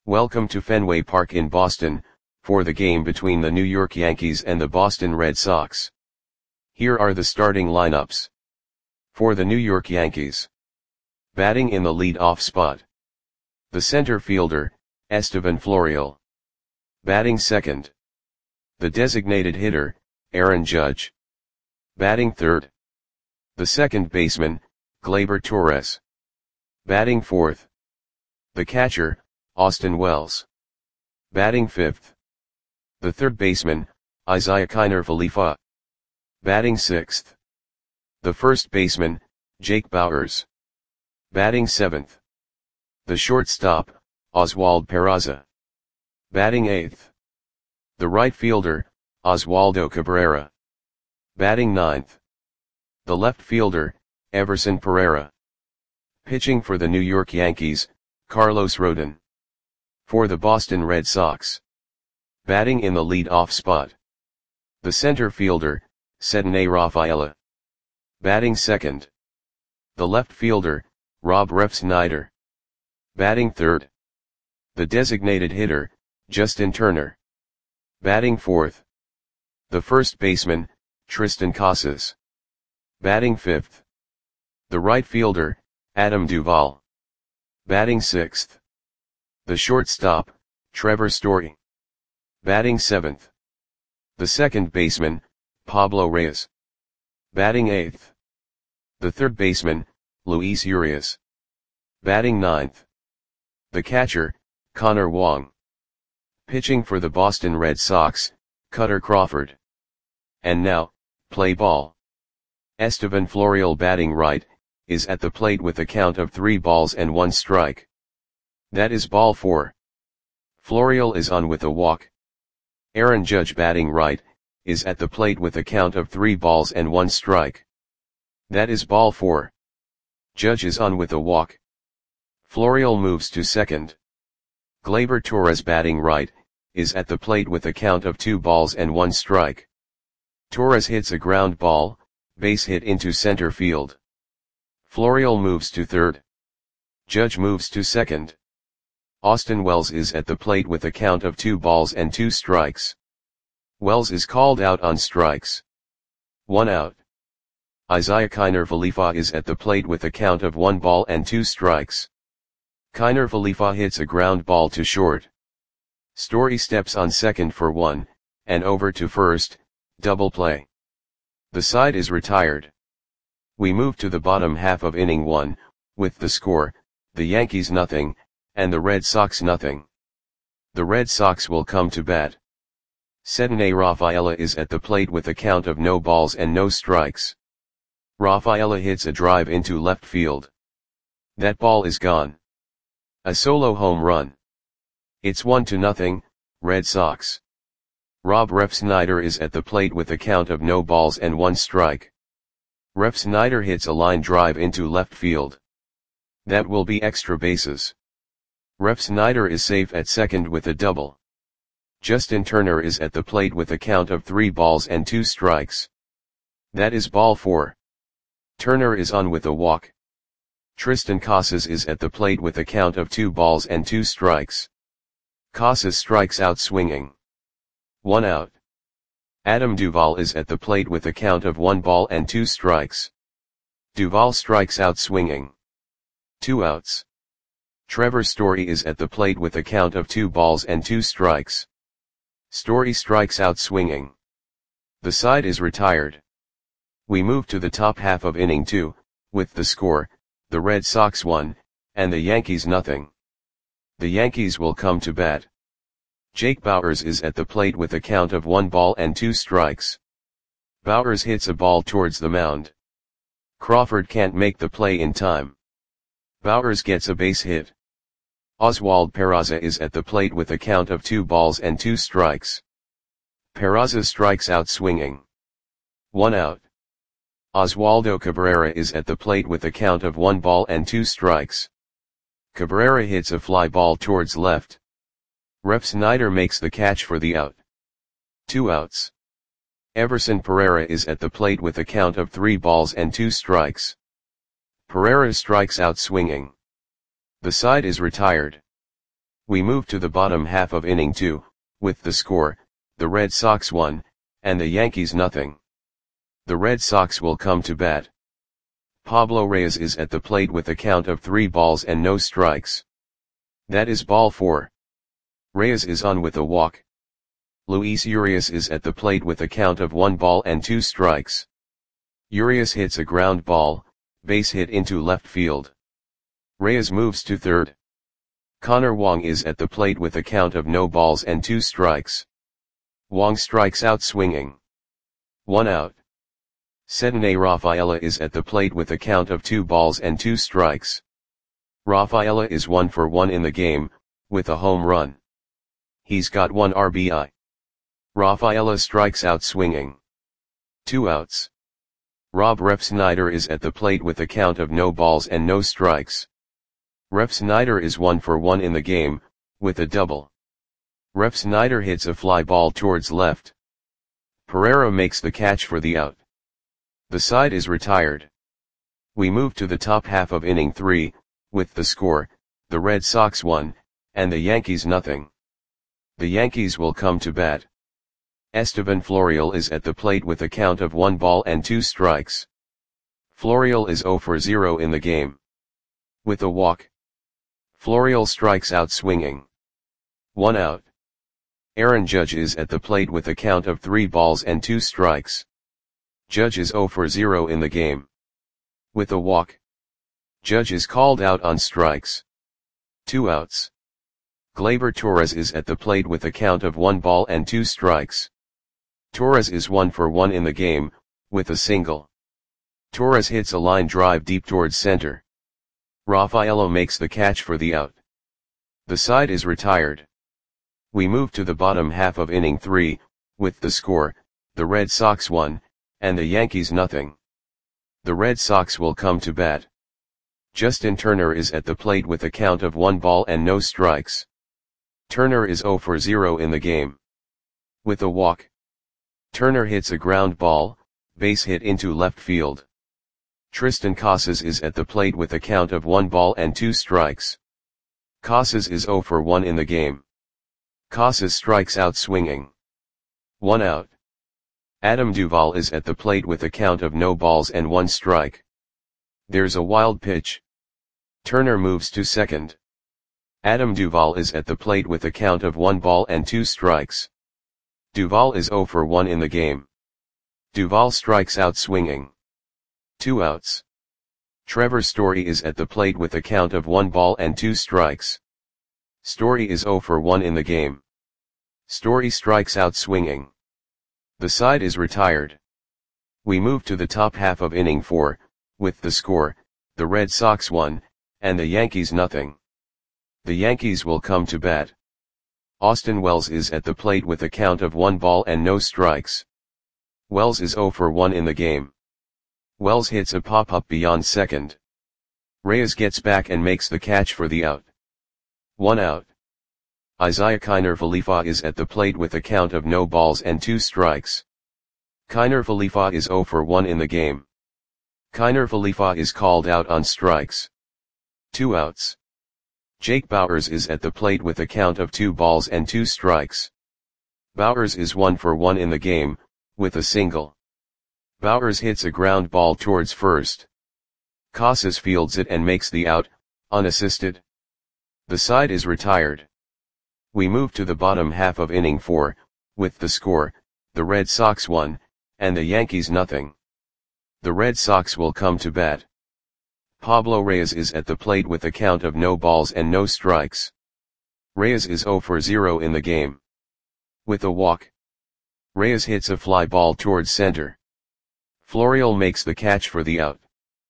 Welcome to Fenway Park in Boston, for the game between the New York Yankees and the Boston Red Sox. Here are the starting lineups. For the New York Yankees. Batting in the lead-off spot. The center fielder, Estevan Florial. Batting second. The designated hitter, Aaron Judge. Batting third. The second baseman, Gleyber Torres. Batting fourth. The catcher, Austin Wells. Batting fifth. The third baseman, Isiah Kiner Falefa. Batting sixth. The first baseman, Jake Bauers. Batting seventh. The shortstop, Oswald Peraza. Batting eighth. The right fielder, Oswaldo Cabrera. Batting ninth. The left fielder, Everson Pereira. Pitching for the New York Yankees, Carlos Rodon. For the Boston Red Sox. Batting in the lead-off spot. The center fielder, Ceddanne Rafaela. Batting second. The left fielder, Rob Refsnyder. Batting third. The designated hitter, Justin Turner. Batting fourth. The first baseman, Triston Casas. Batting fifth. The right fielder, Adam Duvall. Batting sixth. The shortstop, Trevor Story. Batting seventh. The second baseman, Pablo Reyes. Batting eighth. The third baseman, Luis Urias. Batting ninth. The catcher, Connor Wong. Pitching for the Boston Red Sox, Kutter Crawford. And now, play ball. Estevan Florial batting right, is at the plate with a count of 3 balls and 1 strike. That is ball 4. Florial is on with a walk. Aaron Judge batting right, is at the plate with a count of 3 balls and 1 strike. That is ball 4. Judge is on with a walk. Florial moves to second. Gleyber Torres batting right, is at the plate with a count of 2 balls and 1 strike. Torres hits a ground ball, base hit into center field. Florial moves to third. Judge moves to second. Austin Wells is at the plate with a count of 2 balls and 2 strikes. Wells is called out on strikes. 1 out. Isiah Kiner Falefa is at the plate with a count of 1 ball and 2 strikes. Kiner Falefa hits a ground ball to short. Story steps on second for 1, and over to first, double play. The side is retired. We move to the bottom half of inning 1, with the score, the Yankees nothing, and the Red Sox nothing. The Red Sox will come to bat. Ceddanne Rafaela is at the plate with a count of no balls and no strikes. Rafaela hits a drive into left field. That ball is gone. A solo home run. It's 1-0, Red Sox. Rob Refsnyder is at the plate with a count of no balls and 1 strike. Refsnyder hits a line drive into left field. That will be extra bases. Refsnyder is safe at second with a double. Justin Turner is at the plate with a count of 3 balls and 2 strikes. That is ball 4. Turner is on with a walk. Triston Casas is at the plate with a count of 2 balls and 2 strikes. Casas strikes out swinging. 1 out. Adam Duvall is at the plate with a count of 1 ball and 2 strikes. Duvall strikes out swinging. 2 outs. Trevor Story is at the plate with a count of 2 balls and 2 strikes. Story strikes out swinging. The side is retired. We move to the top half of inning 2, with the score, the Red Sox 1, and the Yankees nothing. The Yankees will come to bat. Jake Bauers is at the plate with a count of 1 ball and 2 strikes. Bauers hits a ball towards the mound. Crawford can't make the play in time. Bauers gets a base hit. Oswald Peraza is at the plate with a count of 2 balls and 2 strikes. Peraza strikes out swinging. 1 out. Oswaldo Cabrera is at the plate with a count of 1 ball and 2 strikes. Cabrera hits a fly ball towards left. Refsnyder makes the catch for the out. 2 outs. Everson Pereira is at the plate with a count of 3 balls and 2 strikes. Pereira strikes out swinging. The side is retired. We move to the bottom half of inning 2, with the score, the Red Sox 1, and the Yankees nothing. The Red Sox will come to bat. Pablo Reyes is at the plate with a count of 3 balls and no strikes. That is ball 4. Reyes is on with a walk. Luis Urias is at the plate with a count of 1 ball and 2 strikes. Urias hits a ground ball, base hit into left field. Reyes moves to third. Connor Wong is at the plate with a count of no balls and 2 strikes. Wong strikes out swinging. 1 out. Cedney Rafaela is at the plate with a count of 2 balls and 2 strikes. Rafaela is 1 for 1 in the game, with a home run. He's got 1 RBI. Rafaela strikes out swinging. 2 outs. Rob Refsnyder is at the plate with a count of no balls and no strikes. Refsnyder is 1 for 1 in the game, with a double. Refsnyder hits a fly ball towards left. Pereira makes the catch for the out. The side is retired. We move to the top half of inning 3, with the score, the Red Sox 1, and the Yankees nothing. The Yankees will come to bat. Estevan Florial is at the plate with a count of 1 ball and 2 strikes. Florial is 0 for 0 in the game. With a walk. Florial strikes out swinging. 1 out. Aaron Judge is at the plate with a count of 3 balls and 2 strikes. Judge is 0 for 0 in the game. With a walk. Judge is called out on strikes. 2 outs. Gleyber Torres is at the plate with a count of 1 ball and 2 strikes. Torres is 1 for 1 in the game, with a single. Torres hits a line drive deep towards center. Rafaela makes the catch for the out. The side is retired. We move to the bottom half of inning 3, with the score, the Red Sox 1, and the Yankees nothing. The Red Sox will come to bat. Justin Turner is at the plate with a count of 1 ball and no strikes. Turner is 0 for 0 in the game. With a walk. Turner hits a ground ball, base hit into left field. Tristan Casas is at the plate with a count of 1 ball and 2 strikes. Casas is 0 for 1 in the game. Casas strikes out swinging. 1 out. Adam Duvall is at the plate with a count of no balls and 1 strike. There's a wild pitch. Turner moves to second. Adam Duvall is at the plate with a count of 1 ball and 2 strikes. Duvall is 0 for 1 in the game. Duvall strikes out swinging. 2 outs. Trevor Story is at the plate with a count of 1 ball and 2 strikes. Story is 0 for 1 in the game. Story strikes out swinging. The side is retired. We move to the top half of inning 4, with the score, the Red Sox 1, and the Yankees nothing. The Yankees will come to bat. Austin Wells is at the plate with a count of 1 ball and no strikes. Wells is 0 for 1 in the game. Wells hits a pop-up beyond second. Reyes gets back and makes the catch for the out. 1 out. Isaiah Kiner Falefa is at the plate with a count of no balls and 2 strikes. Kiner Falefa is 0 for 1 in the game. Kiner Falefa is called out on strikes. 2 outs. Jake Bauers is at the plate with a count of 2 balls and 2 strikes. Bauers is 1 for 1 in the game, with a single. Bauers hits a ground ball towards first. Casas fields it and makes the out, unassisted. The side is retired. We move to the bottom half of inning 4, with the score, the Red Sox 1, and the Yankees nothing. The Red Sox will come to bat. Pablo Reyes is at the plate with a count of no balls and no strikes. Reyes is 0 for 0 in the game. With a walk. Reyes hits a fly ball towards center. Florial makes the catch for the out.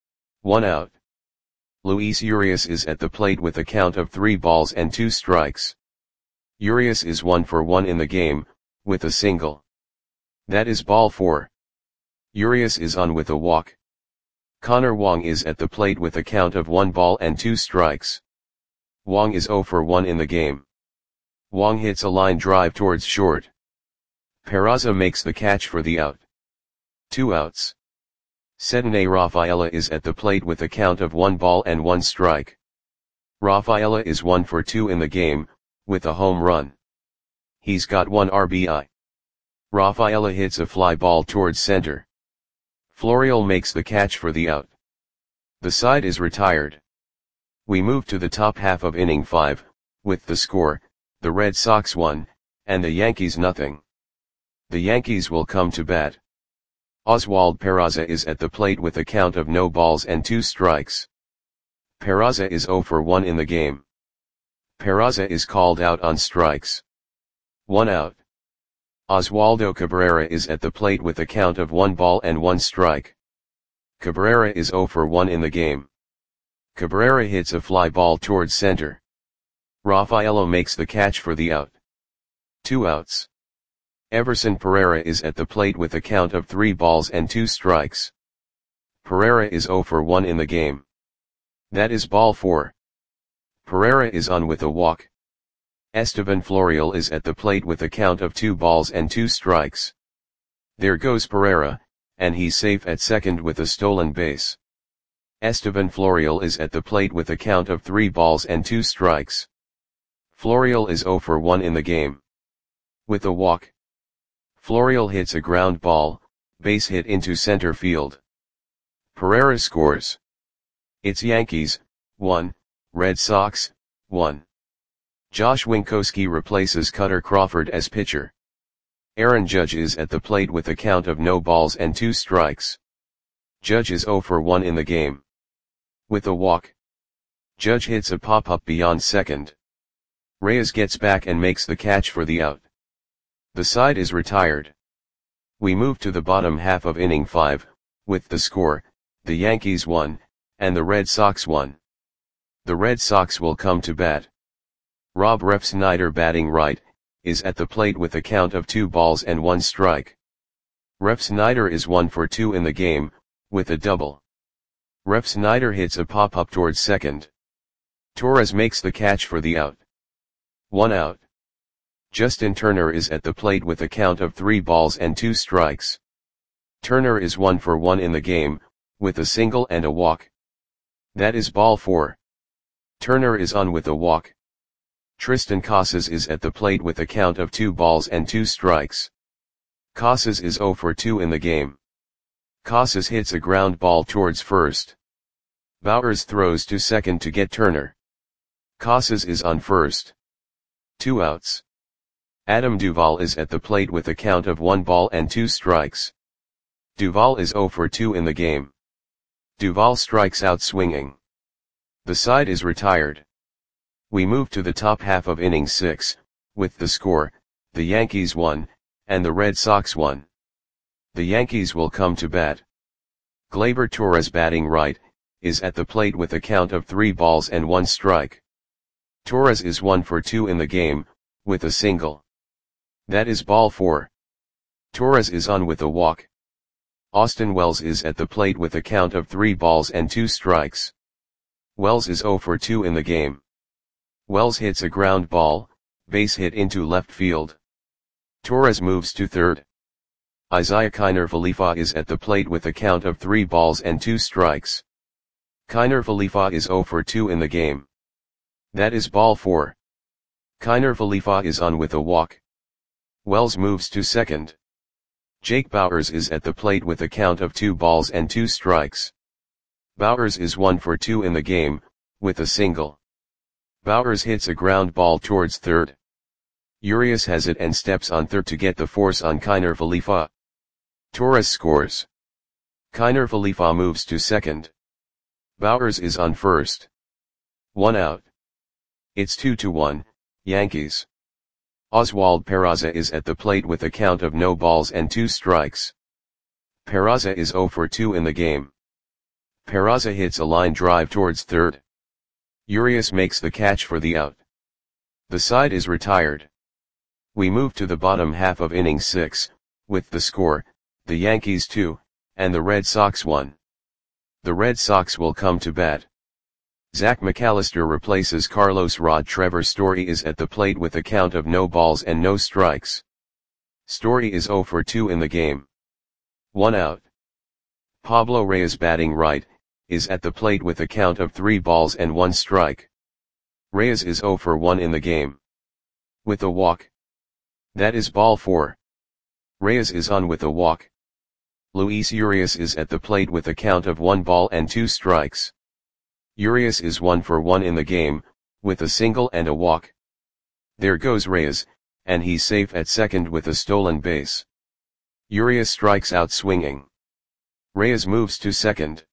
1 out. Luis Urias is at the plate with a count of 3 balls and 2 strikes. Urias is 1 for 1 in the game, with a single. That is ball 4. Urias is on with a walk. Connor Wong is at the plate with a count of 1 ball and 2 strikes. Wong is 0 for 1 in the game. Wong hits a line drive towards short. Peraza makes the catch for the out. 2 outs. Cedney Rafaela is at the plate with a count of 1 ball and 1 strike. Rafaela is 1 for 2 in the game, with a home run. He's got 1 RBI. Rafaela hits a fly ball towards center. Florial makes the catch for the out. The side is retired. We move to the top half of inning 5, with the score, the Red Sox 1, and the Yankees nothing. The Yankees will come to bat. Oswald Peraza is at the plate with a count of no balls and 2 strikes. Peraza is 0 for 1 in the game. Peraza is called out on strikes. 1 out. Oswaldo Cabrera is at the plate with a count of 1 ball and 1 strike. Cabrera is 0 for 1 in the game. Cabrera hits a fly ball towards center. Rafaela makes the catch for the out. 2 outs. Everson Pereira is at the plate with a count of 3 balls and 2 strikes. Pereira is 0 for 1 in the game. That is ball 4. Pereira is on with a walk. Esteban Florial is at the plate with a count of 2 balls and 2 strikes. There goes Pereira, and he's safe at second with a stolen base. Esteban Florial is at the plate with a count of 3 balls and 2 strikes. Florial is 0 for 1 in the game. With a walk. Florial hits a ground ball, base hit into center field. Pereira scores. It's Yankees, 1, Red Sox, 1. Josh Winkowski replaces Cutter Crawford as pitcher. Aaron Judge is at the plate with a count of no balls and 2 strikes. Judge is 0 for 1 in the game. With a walk. Judge hits a pop-up beyond second. Reyes gets back and makes the catch for the out. The side is retired. We move to the bottom half of inning 5, with the score, the Yankees 1, and the Red Sox 1. The Red Sox will come to bat. Rob Refsnyder, batting right, is at the plate with a count of 2 balls and 1 strike. Refsnyder is 1 for 2 in the game, with a double. Refsnyder hits a pop-up towards second. Torres makes the catch for the out. 1 out. Justin Turner is at the plate with a count of 3 balls and 2 strikes. Turner is 1 for 1 in the game, with a single and a walk. That is ball 4. Turner is on with a walk. Tristan Casas is at the plate with a count of 2 balls and 2 strikes. Casas is 0 for 2 in the game. Casas hits a ground ball towards first. Bowers throws to second to get Turner. Casas is on first. 2 outs. Adam Duvall is at the plate with a count of 1 ball and 2 strikes. Duvall is 0 for 2 in the game. Duvall strikes out swinging. The side is retired. We move to the top half of inning 6, with the score, the Yankees 1, and the Red Sox 1. The Yankees will come to bat. Gleyber Torres, batting right, is at the plate with a count of 3 balls and 1 strike. Torres is 1 for 2 in the game, with a single. That is ball 4. Torres is on with a walk. Austin Wells is at the plate with a count of 3 balls and 2 strikes. Wells is 0 for 2 in the game. Wells hits a ground ball, base hit into left field. Torres moves to third. Isaiah Kiner Falefa is at the plate with a count of 3 balls and 2 strikes. Kiner Falefa is 0 for 2 in the game. That is ball 4. Kiner Falefa is on with a walk. Wells moves to second. Jake Bauers is at the plate with a count of 2 balls and 2 strikes. Bauers is 1 for 2 in the game, with a single. Bauers hits a ground ball towards third. Urias has it and steps on third to get the force on Kiner Falefa. Torres scores. Kiner Falefa moves to second. Bauers is on first. 1 out. It's 2-1, Yankees. Oswald Peraza is at the plate with a count of no balls and 2 strikes. Peraza is 0 for 2 in the game. Peraza hits a line drive towards third. Urias makes the catch for the out. The side is retired. We move to the bottom half of inning 6, with the score, the Yankees 2, and the Red Sox 1. The Red Sox will come to bat. Zach McAllister replaces Carlos Rod. Trevor Story is at the plate with a count of no balls and no strikes. Story is 0 for 2 in the game. 1 out. Pablo Reyes, batting right, is at the plate with a count of 3 balls and 1 strike. Reyes is 0 for 1 in the game. With a walk. That is ball 4. Reyes is on with a walk. Luis Urias is at the plate with a count of 1 ball and 2 strikes. Urias is 1 for 1 in the game, with a single and a walk. There goes Reyes, and he's safe at second with a stolen base. Urias strikes out swinging. Reyes moves to second.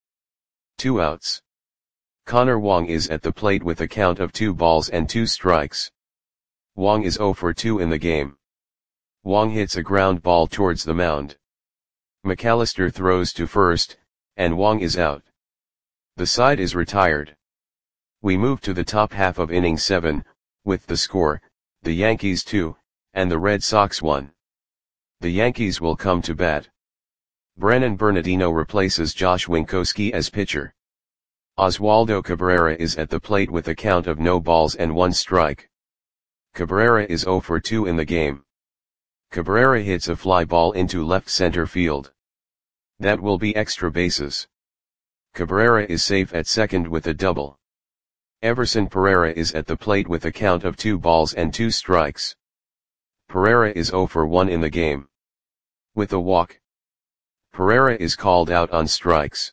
2 outs. Connor Wong is at the plate with a count of 2 balls and 2 strikes. Wong is 0 for 2 in the game. Wong hits a ground ball towards the mound. McAllister throws to first, and Wong is out. The side is retired. We move to the top half of inning 7, with the score, the Yankees 2, and the Red Sox 1. The Yankees will come to bat. Brennan Bernardino replaces Josh Winkowski as pitcher. Oswaldo Cabrera is at the plate with a count of no balls and 1 strike. Cabrera is 0 for 2 in the game. Cabrera hits a fly ball into left center field. That will be extra bases. Cabrera is safe at second with a double. Everson Pereira is at the plate with a count of 2 balls and 2 strikes. Pereira is 0 for 1 in the game. With a walk. Pereira is called out on strikes.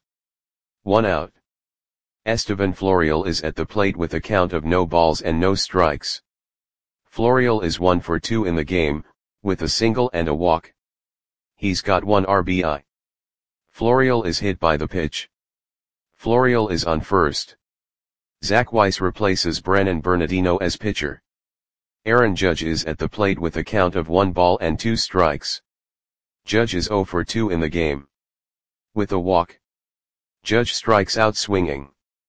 1 out. Estevan Florial is at the plate with a count of no balls and no strikes. Florial is 1 for 2 in the game, with a single and a walk. He's got 1 RBI. Florial is hit by the pitch. Florial is on first. Zach Weiss replaces Brennan Bernardino as pitcher. Aaron Judge is at the plate with a count of 1 ball and 2 strikes. Judge is 0 for 2 in the game. With a walk. Judge strikes out swinging.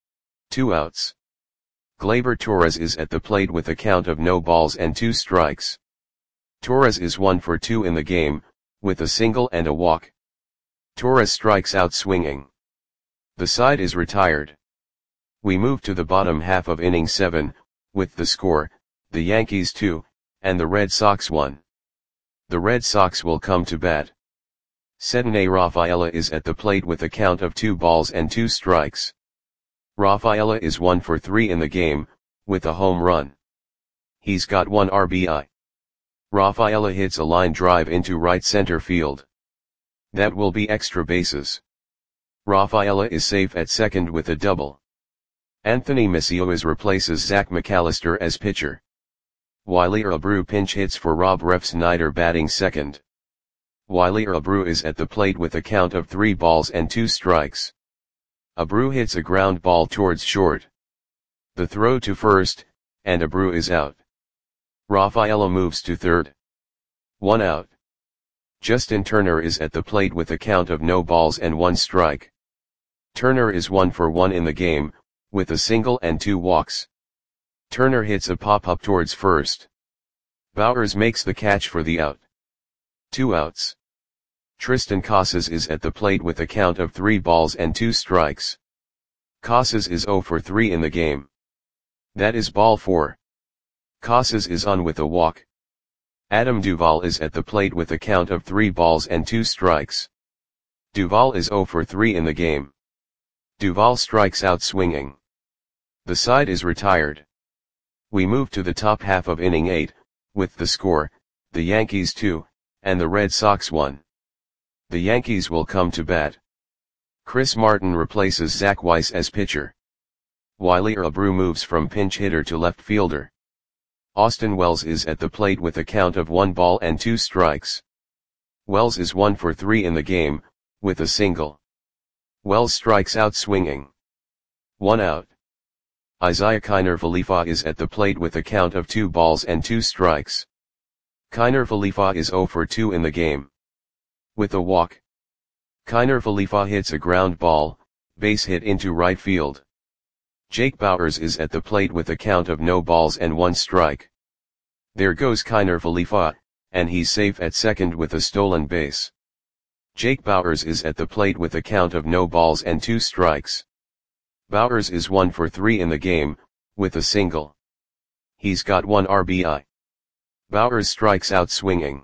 2 outs. Gleyber Torres is at the plate with a count of no balls and 2 strikes. Torres is 1 for 2 in the game, with a single and a walk. Torres strikes out swinging. The side is retired. We move to the bottom half of inning 7, with the score, the Yankees 2, and the Red Sox 1. The Red Sox will come to bat. Cedney Rafaela is at the plate with a count of 2 balls and 2 strikes. Rafaela is 1 for 3 in the game, with a home run. He's got 1 RBI. Rafaela hits a line drive into right center field. That will be extra bases. Rafaela is safe at second with a double. Anthony Macias replaces Zach McAllister as pitcher. Wiley Abreu pinch hits for Rob Refsnyder batting second. Wiley Abreu is at the plate with a count of 3 balls and 2 strikes. Abreu hits a ground ball towards short. The throw to first, and Abreu is out. Rafaela moves to third. 1 out. Justin Turner is at the plate with a count of no balls and 1 strike. Turner is 1 for 1 in the game, with a single and 2 walks. Turner hits a pop-up towards first. Bowers makes the catch for the out. 2 outs. Tristan Casas is at the plate with a count of 3 balls and 2 strikes. Casas is 0 for 3 in the game. That is ball 4. Casas is on with a walk. Adam Duvall is at the plate with a count of 3 balls and 2 strikes. Duvall is 0 for 3 in the game. Duvall strikes out swinging. The side is retired. We move to the top half of inning 8, with the score, the Yankees 2, and the Red Sox 1. The Yankees will come to bat. Chris Martin replaces Zach Weiss as pitcher. Wiley Abreu moves from pinch hitter to left fielder. Austin Wells is at the plate with a count of 1 ball and 2 strikes. Wells is 1 for 3 in the game, with a single. Wells strikes out swinging. 1 out. Isaiah Kiner Falefa is at the plate with a count of 2 balls and 2 strikes. Kiner Falefa is 0 for 2 in the game. With a walk. Kiner Falefa hits a ground ball, base hit into right field. Jake Bauers is at the plate with a count of no balls and 1 strike. There goes Kiner Falefa, and he's safe at second with a stolen base. Jake Bauers is at the plate with a count of no balls and 2 strikes. Bauers is 1 for 3 in the game, with a single. He's got 1 RBI. Bauers strikes out swinging.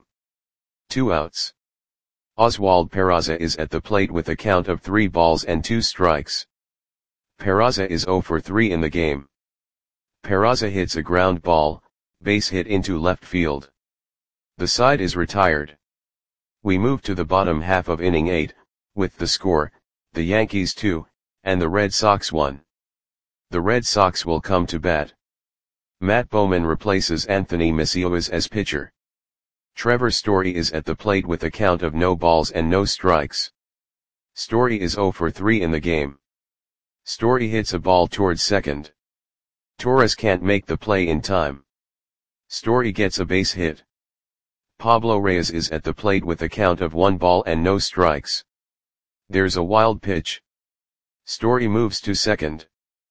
2 outs. Oswald Peraza is at the plate with a count of 3 balls and 2 strikes. Peraza is 0 for 3 in the game. Peraza hits a ground ball, base hit into left field. The side is retired. We move to the bottom half of inning 8, with the score, the Yankees 2, and the Red Sox 1. The Red Sox will come to bat. Matt Bowman replaces Anthony Macias as pitcher. Trevor Story is at the plate with a count of no balls and no strikes. Story is 0 for 3 in the game. Story hits a ball towards second. Torres can't make the play in time. Story gets a base hit. Pablo Reyes is at the plate with a count of 1 ball and no strikes. There's a wild pitch. Story moves to second.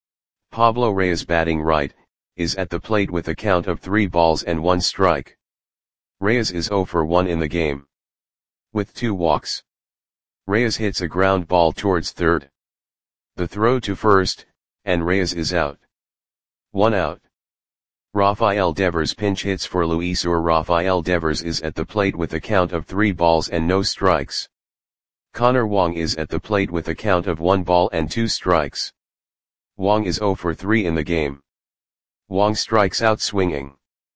Pablo Reyes, batting right, is at the plate with a count of 3 balls and 1 strike. Reyes is 0 for 1 in the game. With 2 walks. Reyes hits a ground ball towards third. The throw to first, and Reyes is out. 1 out. Rafael Devers pinch hits for Luis Urias. Rafael Devers is at the plate with a count of 3 balls and no strikes. Connor Wong is at the plate with a count of 1 ball and 2 strikes. Wong is 0 for 3 in the game. Wong strikes out swinging.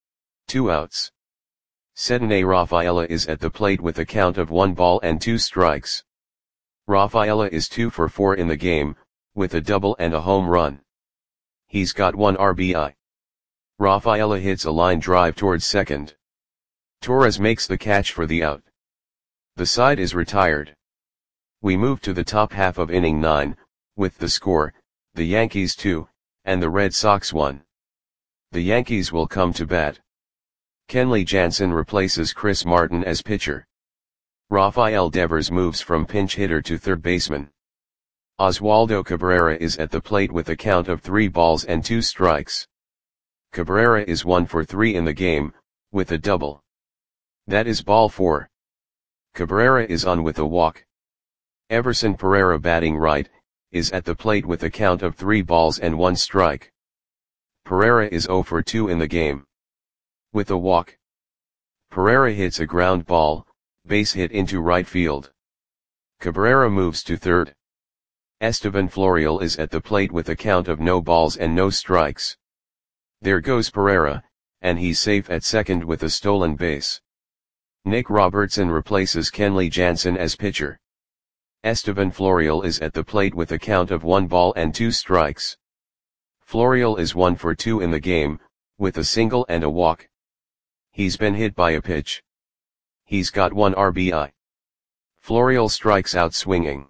2 outs. Cedinne Rafaela is at the plate with a count of 1 ball and 2 strikes. Rafaela is 2 for 4 in the game, with a double and a home run. He's got 1 RBI. Rafaela hits a line drive towards second. Torres makes the catch for the out. The side is retired. We move to the top half of inning 9, with the score, the Yankees 2, and the Red Sox 1. The Yankees will come to bat. Kenley Jansen replaces Chris Martin as pitcher. Rafael Devers moves from pinch hitter to third baseman. Oswaldo Cabrera is at the plate with a count of 3 balls and 2 strikes. Cabrera is 1 for 3 in the game, with a double. That is ball 4. Cabrera is on with a walk. Everson Pereira, batting right, is at the plate with a count of 3 balls and 1 strike. Pereira is 0 for 2 in the game. With a walk. Pereira hits a ground ball, base hit into right field. Cabrera moves to third. Estevan Florial is at the plate with a count of no balls and no strikes. There goes Pereira, and he's safe at second with a stolen base. Nick Robertson replaces Kenley Jansen as pitcher. Estevan Florial is at the plate with a count of 1 ball and 2 strikes. Florial is 1 for 2 in the game, with a single and a walk. He's been hit by a pitch. He's got 1 RBI. Florial strikes out swinging.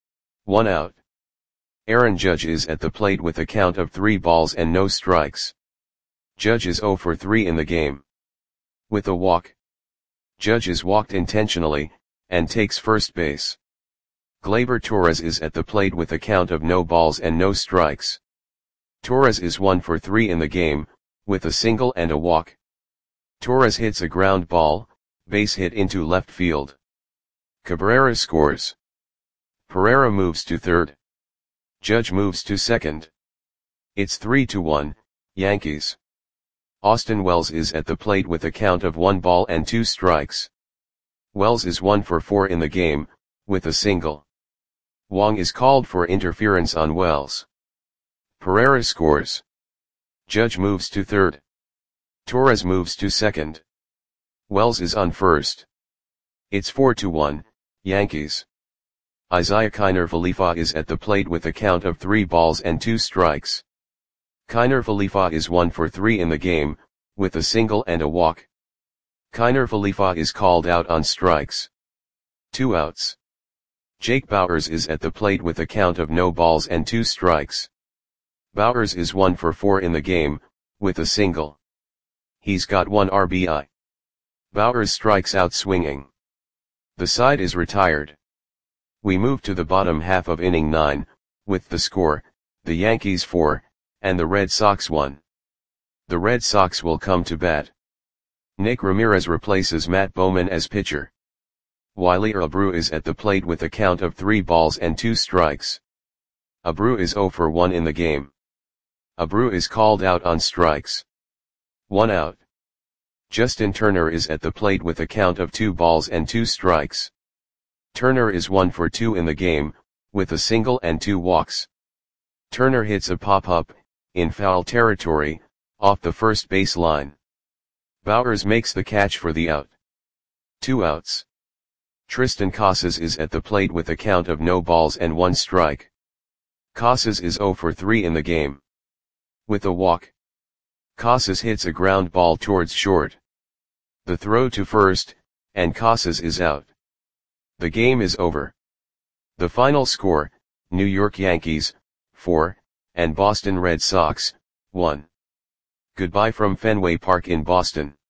1 out. Aaron Judge is at the plate with a count of 3 balls and no strikes. Judge is 0 for 3 in the game. With a walk. Judge is walked intentionally, and takes first base. Gleyber Torres is at the plate with a count of no balls and no strikes. Torres is 1 for 3 in the game, with a single and a walk. Torres hits a ground ball, base hit into left field. Cabrera scores. Pereira moves to third. Judge moves to second. It's 3-1, Yankees. Austin Wells is at the plate with a count of 1 ball and 2 strikes. Wells is 1 for 4 in the game, with a single. Wong is called for interference on Wells. Pereira scores. Judge moves to third. Torres moves to second. Wells is on first. It's 4-1, Yankees. Isaiah Kiner Falefa is at the plate with a count of 3 balls and 2 strikes. Kiner Falefa is 1 for 3 in the game, with a single and a walk. Kiner Falefa is called out on strikes. 2 outs. Jake Bauers is at the plate with a count of no balls and 2 strikes. Bauers is 1 for 4 in the game, with a single. He's got 1 RBI. Bauers strikes out swinging. The side is retired. We move to the bottom half of inning 9, with the score, the Yankees 4, and the Red Sox 1. The Red Sox will come to bat. Nick Ramirez replaces Matt Bowman as pitcher. Wilyer Abreu is at the plate with a count of 3 balls and 2 strikes. Abreu is 0 for 1 in the game. Abreu is called out on strikes. 1 out. Justin Turner is at the plate with a count of 2 balls and 2 strikes. Turner is 1 for 2 in the game, with a single and 2 walks. Turner hits a pop-up, in foul territory, off the first base line. Bowers makes the catch for the out. 2 outs. Triston Casas is at the plate with a count of no balls and 1 strike. Casas is 0 for 3 in the game. With a walk, Casas hits a ground ball towards short. The throw to first, and Casas is out. The game is over. The final score, New York Yankees, 4, and Boston Red Sox, 1. Goodbye from Fenway Park in Boston.